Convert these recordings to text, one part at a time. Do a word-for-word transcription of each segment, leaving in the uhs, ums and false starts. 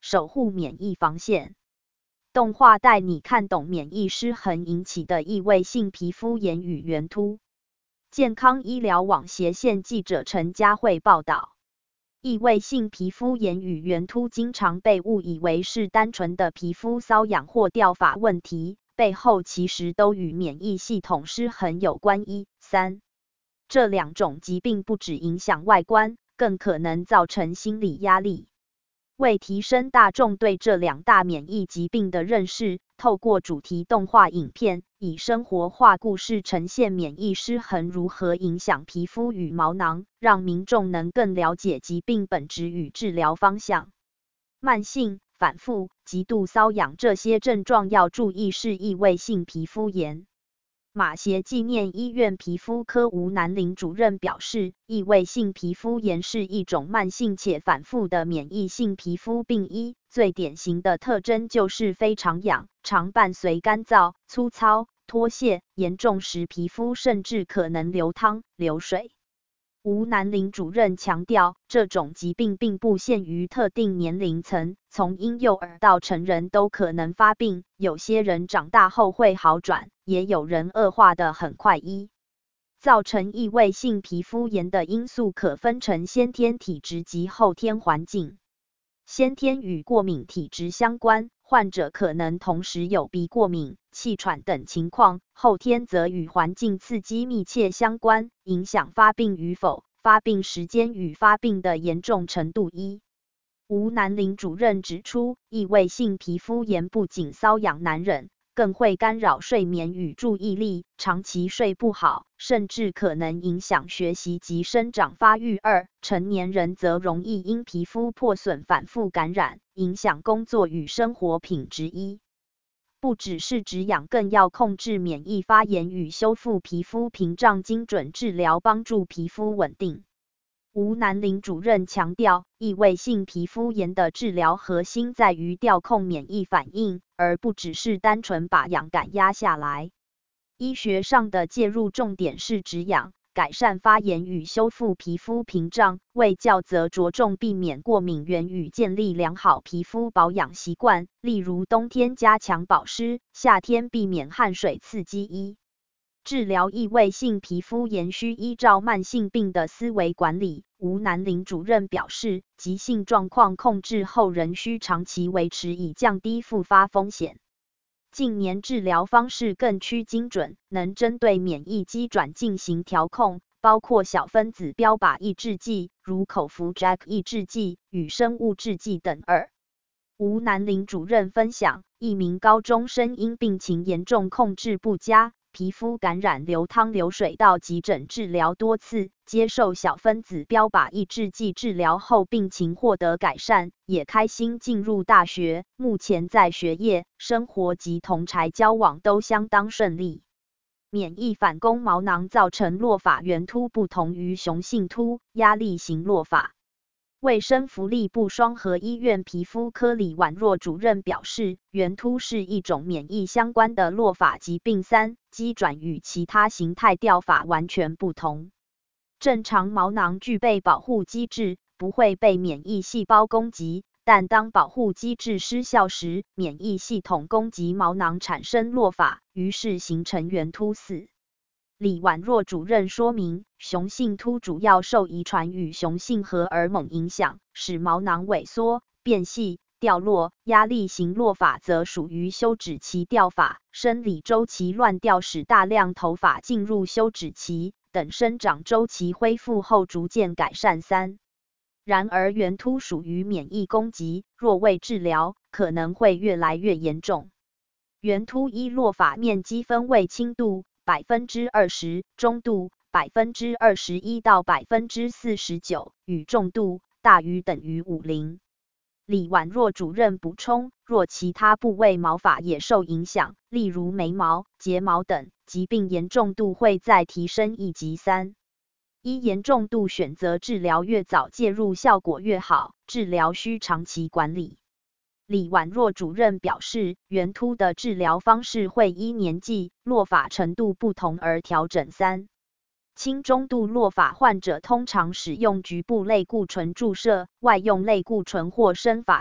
守护免疫防线。动画带你看懂免疫失衡引起的异位性皮肤炎与圆秃。健康医疗网斜线记者陈佳慧报道。异位性皮肤炎与圆秃经常被误以为是单纯的皮肤瘙痒或掉发问题，背后其实都与免疫系统失衡有关。一、三，这两种疾病不只影响外观，更可能造成心理压力。为提升大众对这两大免疫疾病的认识，透过主题动画影片，以生活化故事呈现免疫失衡如何影响皮肤与毛囊，让民众能更了解疾病本质与治疗方向。慢性、反复、极度瘙痒这些症状要注意是异位性皮肤炎。马偕纪念医院皮肤科吴南玲主任表示，异位性皮肤炎是一种慢性且反复的免疫性皮肤病。一、最典型的特征就是非常痒，常伴随干燥、粗糙、脱屑，严重时皮肤甚至可能流汤、流水。吴南玲主任强调，这种疾病并不限于特定年龄层，从婴幼儿到成人都可能发病，有些人长大后会好转，也有人恶化得很快。一、造成异位性皮肤炎的因素可分成先天体质及后天环境。先天与过敏体质相关，患者可能同时有鼻过敏、气喘等情况；后天则与环境刺激密切相关，影响发病与否、发病时间与发病的严重程度。一、吴南玲主任指出，异位性皮肤炎不仅瘙痒难忍，更会干扰睡眠与注意力，长期睡不好，甚至可能影响学习及生长发育。二、成年人则容易因皮肤破损反复感染，影响工作与生活品质。一、不只是止痒，更要控制免疫发炎与修复皮肤屏障，精准治疗帮助皮肤稳定。吴南玲主任强调，异位性皮肤炎的治疗核心在于调控免疫反应，而不只是单纯把痒感压下来。医学上的介入重点是止痒，改善发炎与修复皮肤屏障，卫教则着重避免过敏源与建立良好皮肤保养习惯，例如冬天加强保湿，夏天避免汗水刺激。一、治疗异位性皮肤炎需依照慢性病的思维管理。吴南玲主任表示，急性状况控制后仍需长期维持，以降低复发风险。近年治疗方式更趋精准，能针对免疫机转进行调控，包括小分子标靶抑制剂，如口服 J A K 抑制剂与生物制剂等。二、吴南玲主任分享，一名高中生因病情严重控制不佳，皮肤感染流汤流水，到急诊治疗多次，接受小分子标靶抑制剂治疗后病情获得改善，也开心进入大学，目前在学业、生活及同侪交往都相当顺利。免疫反攻毛囊造成落发圆秃，不同于雄性秃、压力型落发。卫生福利部双和医院皮肤科李婉若主任表示，圆秃是一种免疫相关的落发疾病。三、机转与其他形态掉发完全不同。正常毛囊具备保护机制，不会被免疫细胞攻击，但当保护机制失效时，免疫系统攻击毛囊，产生落发，于是形成圆秃。四、李婉若主任说明，雄性秃主要受遗传与雄性荷尔蒙影响，使毛囊萎缩、变细、掉落；压力型落发则属于休止期掉发，生理周期乱掉，使大量头发进入休止期，等生长周期恢复后逐渐改善。三、然而圆秃属于免疫攻击，若未治疗，可能会越来越严重。圆秃依落发面积分为轻度百分之二十、中度百分之二十一到百分之四十九，与重度大于等于五十。李婉若主任补充，若其他部位毛发也受影响，例如眉毛、睫毛等，疾病严重度会再提升一级。三、依严重度选择治疗，越早介入效果越好，治疗需长期管理。李婉若主任表示，圆秃的治疗方式会依年纪、落发程度不同而调整。三、轻中度落发患者通常使用局部类固醇注射、外用类固醇或生发水，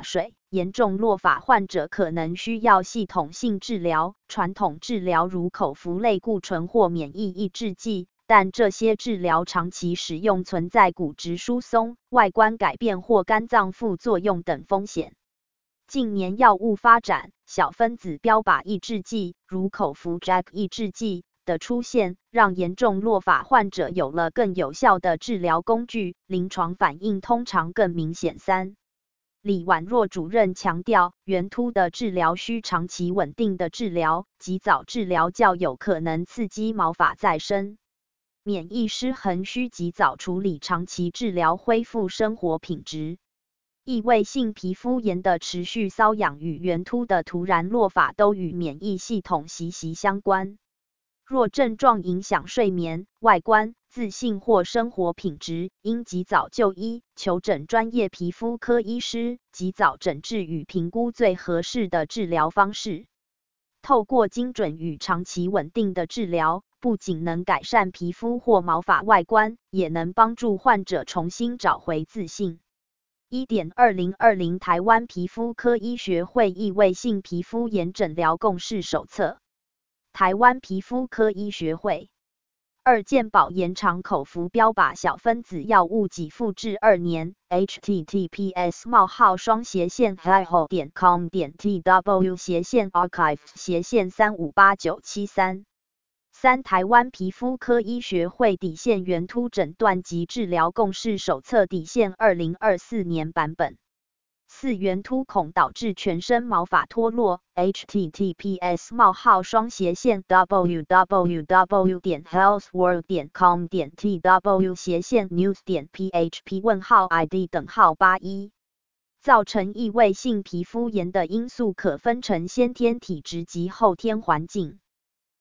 严重落发患者可能需要系统性治疗，传统治疗如口服类固醇或免疫抑制剂，但这些治疗长期使用存在骨质疏松、外观改变或肝脏副作用等风险。近年药物发展，小分子标靶抑制剂，如口服 J A K 抑制剂的出现，让严重落发患者有了更有效的治疗工具，临床反应通常更明显。三李婉若主任强调，圆秃的治疗需长期稳定的治疗，及早治疗较有可能刺激毛发再生。免疫失衡需及早处理，长期治疗恢复生活品质。异位性皮肤炎的持续瘙痒与圆秃的突然落发都与免疫系统息息相关。若症状影响睡眠、外观、自信或生活品质，应及早就医，求诊专业皮肤科医师，及早诊治与评估最合适的治疗方式。透过精准与长期稳定的治疗，不仅能改善皮肤或毛发外观，也能帮助患者重新找回自信。一点二零二零台湾皮肤科医学会异位性皮肤炎诊疗共识手册。台湾皮肤科医学会。二健保延长口服标靶小分子药物给付至二年 ，H T T P S 冒号双斜线 i h o 点 com 点 T W 斜线 archive 斜线三五八九七三。三台湾皮肤科医学会底线圆秃诊断及治疗共识手册底线二零二四年版本。四圆秃恐导致全身毛发脱落 ，H T T P S 冒号双斜线 w w w 点 healthworld 点 com 点 T W 斜线 news 点 P H P 问号 I D 等号八一。造成异位性皮肤炎的因素可分成先天体质及后天环境。